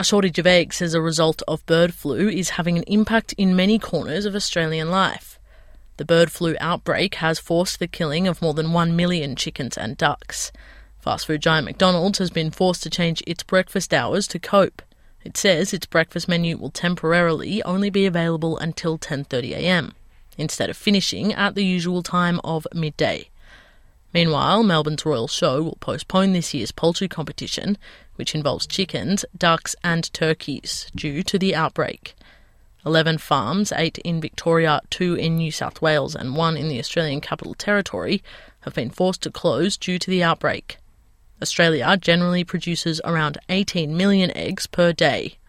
A shortage of eggs as a result of bird flu is having an impact in many corners of Australian life. The bird flu outbreak has forced the killing of more than 1 million chickens and ducks. Fast food giant McDonald's has been forced to change its breakfast hours to cope. It says its breakfast menu will temporarily only be available until 10:30am, instead of finishing at the usual time of midday. Meanwhile, Melbourne's Royal Show will postpone this year's poultry competition, which involves chickens, ducks and turkeys, due to the outbreak. 11 farms, 8 in Victoria, 2 in New South Wales and 1 in the Australian Capital Territory, have been forced to close due to the outbreak. Australia generally produces around 18 million eggs per day.